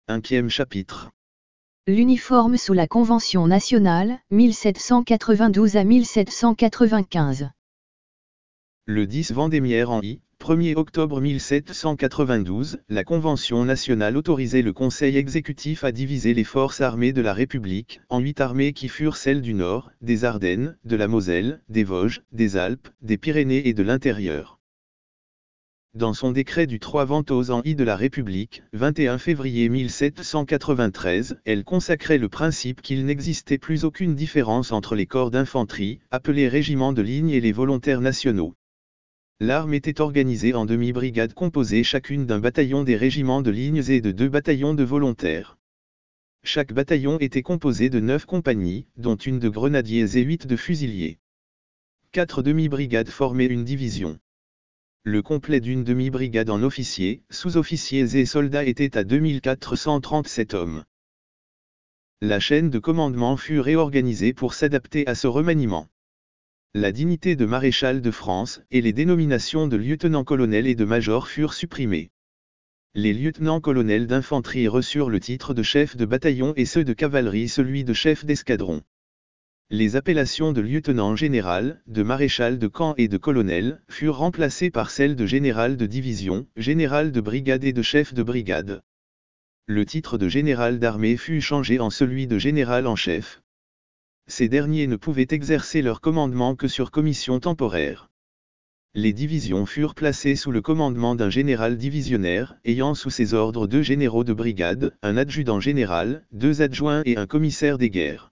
5e chapitre. L'uniforme sous la Convention nationale, 1792 à 1795. Le 10 Vendémiaire en I, 1er octobre 1792, la Convention nationale autorisait le Conseil exécutif à diviser les forces armées de la République, en 8 armées qui furent celles du Nord, des Ardennes, de la Moselle, des Vosges, des Alpes, des Pyrénées et de l'intérieur. Dans son décret du 3 Ventose en I de la République, 21 février 1793, elle consacrait le principe qu'il n'existait plus aucune différence entre les corps d'infanterie, appelés régiments de ligne et les volontaires nationaux. L'arme était organisée en demi-brigades composées chacune d'un bataillon des régiments de lignes et de 2 bataillons de volontaires. Chaque bataillon était composé de 9 compagnies, dont une de grenadiers et 8 de fusiliers. 4 demi-brigades formaient une division. Le complet d'une demi-brigade en officiers, sous-officiers et soldats était à 2437 hommes. La chaîne de commandement fut réorganisée pour s'adapter à ce remaniement. La dignité de maréchal de France et les dénominations de lieutenant-colonel et de major furent supprimées. Les lieutenants-colonels d'infanterie reçurent le titre de chef de bataillon et ceux de cavalerie celui de chef d'escadron. Les appellations de lieutenant général, de maréchal de camp et de colonel furent remplacées par celles de général de division, général de brigade et de chef de brigade. Le titre de général d'armée fut changé en celui de général en chef. Ces derniers ne pouvaient exercer leur commandement que sur commission temporaire. Les divisions furent placées sous le commandement d'un général divisionnaire, ayant sous ses ordres 2 généraux de brigade, un adjudant général, 2 adjoints et un commissaire des guerres.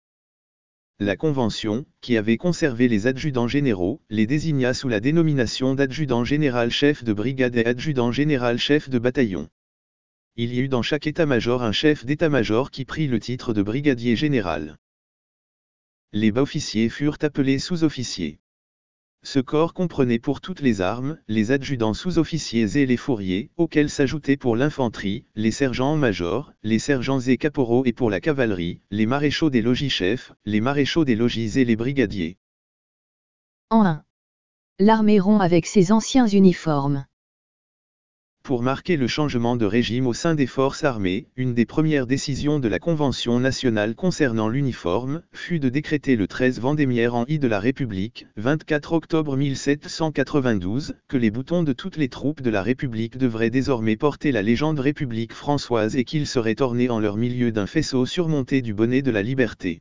La Convention, qui avait conservé les adjudants généraux, les désigna sous la dénomination d'adjudant général chef de brigade et adjudant général chef de bataillon. Il y eut dans chaque état-major un chef d'état-major qui prit le titre de brigadier général. Les bas-officiers furent appelés sous-officiers. Ce corps comprenait pour toutes les armes, les adjudants sous-officiers et les fourriers, auxquels s'ajoutaient pour l'infanterie, les sergents-majors, les sergents et caporaux et pour la cavalerie, les maréchaux des logis-chefs, les maréchaux des logis et les brigadiers. En 1. L'armée rompt avec ses anciens uniformes. Pour marquer le changement de régime au sein des forces armées, une des premières décisions de la Convention nationale concernant l'uniforme, fut de décréter le 13 Vendémiaire en I de la République, 24 octobre 1792, que les boutons de toutes les troupes de la République devraient désormais porter la légende République françoise et qu'ils seraient ornés en leur milieu d'un faisceau surmonté du bonnet de la liberté.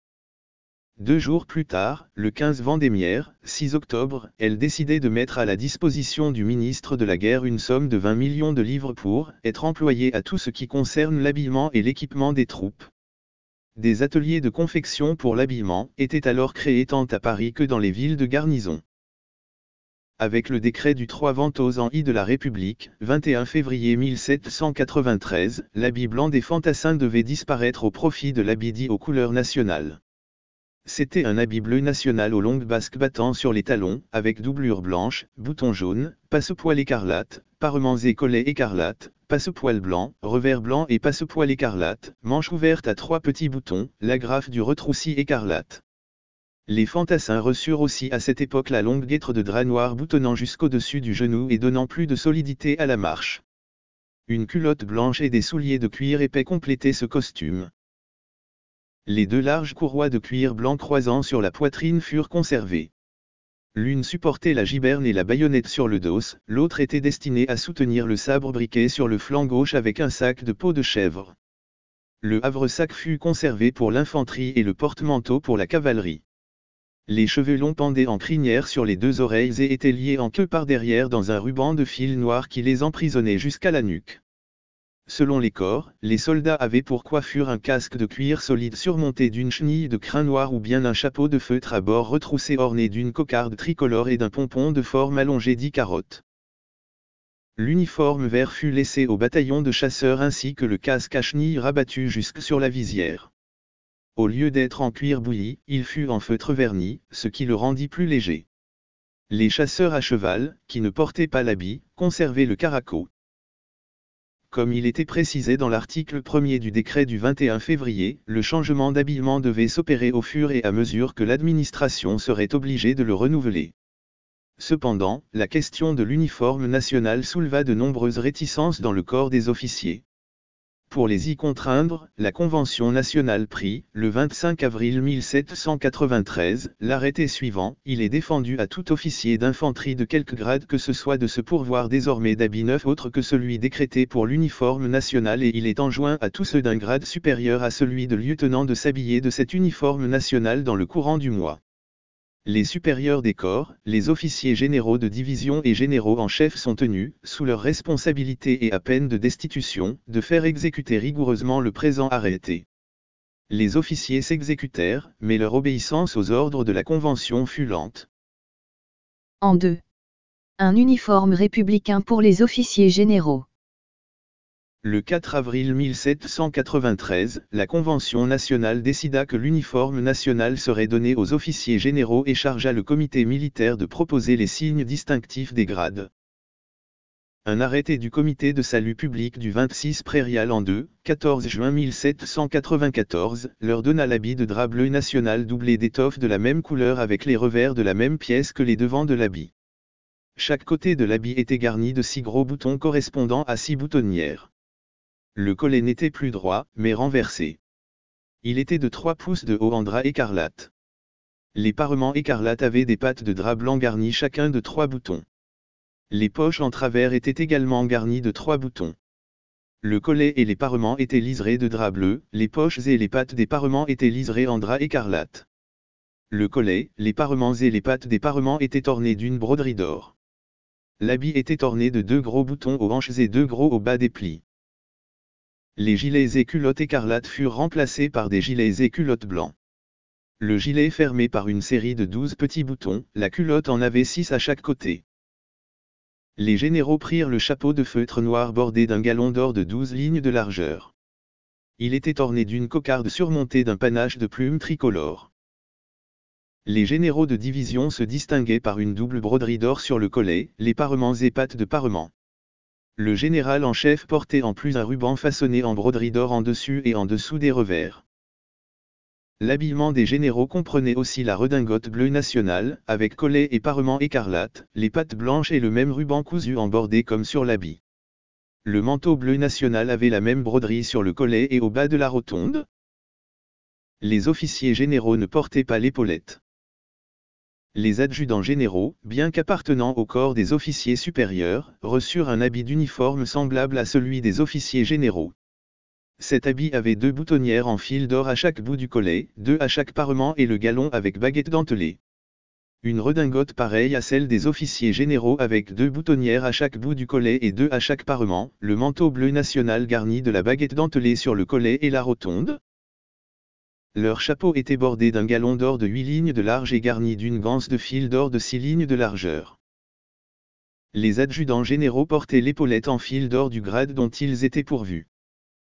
2 jours plus tard, le 15 Vendémiaire, 6 octobre, elle décidait de mettre à la disposition du ministre de la Guerre une somme de 20 millions de livres pour être employée à tout ce qui concerne l'habillement et l'équipement des troupes. Des ateliers de confection pour l'habillement étaient alors créés tant à Paris que dans les villes de garnison. Avec le décret du 3 Ventose en I de la République, 21 février 1793, l'habit blanc des fantassins devait disparaître au profit de l'habit dit aux couleurs nationales. C'était un habit bleu national aux longues basques battant sur les talons, avec doublure blanche, boutons jaunes, passepoil écarlate, parements et collets écarlates, passepoil blanc, revers blanc et passepoil écarlate, manche ouverte à 3 petits boutons, l'agrafe du retroussi écarlate. Les fantassins reçurent aussi à cette époque la longue guêtre de drap noir boutonnant jusqu'au-dessus du genou et donnant plus de solidité à la marche. Une culotte blanche et des souliers de cuir épais complétaient ce costume. Les 2 larges courroies de cuir blanc croisant sur la poitrine furent conservées. L'une supportait la giberne et la baïonnette sur le dos, l'autre était destinée à soutenir le sabre briquet sur le flanc gauche avec un sac de peau de chèvre. Le havre-sac fut conservé pour l'infanterie et le porte-manteau pour la cavalerie. Les cheveux longs pendaient en crinière sur les 2 oreilles et étaient liés en queue par derrière dans un ruban de fil noir qui les emprisonnait jusqu'à la nuque. Selon les corps, les soldats avaient pour coiffure un casque de cuir solide surmonté d'une chenille de crin noir ou bien un chapeau de feutre à bord retroussé orné d'une cocarde tricolore et d'un pompon de forme allongée dit carotte. L'uniforme vert fut laissé au bataillon de chasseurs ainsi que le casque à chenille rabattu jusque sur la visière. Au lieu d'être en cuir bouilli, il fut en feutre verni, ce qui le rendit plus léger. Les chasseurs à cheval, qui ne portaient pas l'habit, conservaient le caraco. Comme il était précisé dans l'article 1er du décret du 21 février, le changement d'habillement devait s'opérer au fur et à mesure que l'administration serait obligée de le renouveler. Cependant, la question de l'uniforme national souleva de nombreuses réticences dans le corps des officiers. Pour les y contraindre, la Convention nationale prit, le 25 avril 1793, l'arrêté suivant: il est défendu à tout officier d'infanterie de quelque grade que ce soit de se pourvoir désormais d'habits neufs autres que celui décrété pour l'uniforme national, et il est enjoint à tous ceux d'un grade supérieur à celui de lieutenant de s'habiller de cet uniforme national dans le courant du mois. Les supérieurs des corps, les officiers généraux de division et généraux en chef sont tenus, sous leur responsabilité et à peine de destitution, de faire exécuter rigoureusement le présent arrêté. Les officiers s'exécutèrent, mais leur obéissance aux ordres de la Convention fut lente. En 2. Un uniforme républicain pour les officiers généraux. Le 4 avril 1793, la Convention nationale décida que l'uniforme national serait donné aux officiers généraux et chargea le comité militaire de proposer les signes distinctifs des grades. Un arrêté du comité de salut public du 26 prairial en 14 juin 1794, leur donna l'habit de drap bleu national doublé d'étoffe de la même couleur avec les revers de la même pièce que les devants de l'habit. Chaque côté de l'habit était garni de 6 gros boutons correspondant à 6 boutonnières. Le collet n'était plus droit, mais renversé. Il était de 3 pouces de haut en drap écarlate. Les parements écarlates avaient des pattes de drap blanc garnies chacun de 3 boutons. Les poches en travers étaient également garnies de 3 boutons. Le collet et les parements étaient liserés de drap bleu, les poches et les pattes des parements étaient liserées en drap écarlate. Le collet, les parements et les pattes des parements étaient ornés d'une broderie d'or. L'habit était orné de 2 gros boutons aux hanches et 2 gros au bas des plis. Les gilets et culottes écarlates furent remplacés par des gilets et culottes blancs. Le gilet fermé par une série de 12 petits boutons, la culotte en avait 6 à chaque côté. Les généraux prirent le chapeau de feutre noir bordé d'un galon d'or de 12 lignes de largeur. Il était orné d'une cocarde surmontée d'un panache de plumes tricolores. Les généraux de division se distinguaient par une double broderie d'or sur le collet, les parements et pattes de parement. Le général en chef portait en plus un ruban façonné en broderie d'or en dessus et en dessous des revers. L'habillement des généraux comprenait aussi la redingote bleue nationale, avec collet et parement écarlate, les pattes blanches et le même ruban cousu en bordé comme sur l'habit. Le manteau bleu national avait la même broderie sur le collet et au bas de la rotonde. Les officiers généraux ne portaient pas l'épaulette. Les adjudants généraux, bien qu'appartenant au corps des officiers supérieurs, reçurent un habit d'uniforme semblable à celui des officiers généraux. Cet habit avait 2 boutonnières en fil d'or à chaque bout du collet, 2 à chaque parement et le galon avec baguette dentelée. Une redingote pareille à celle des officiers généraux avec 2 boutonnières à chaque bout du collet et 2 à chaque parement, le manteau bleu national garni de la baguette dentelée sur le collet et la rotonde. Leur chapeau était bordé d'un galon d'or de 8 lignes de large et garni d'une ganse de fil d'or de 6 lignes de largeur. Les adjudants généraux portaient l'épaulette en fil d'or du grade dont ils étaient pourvus.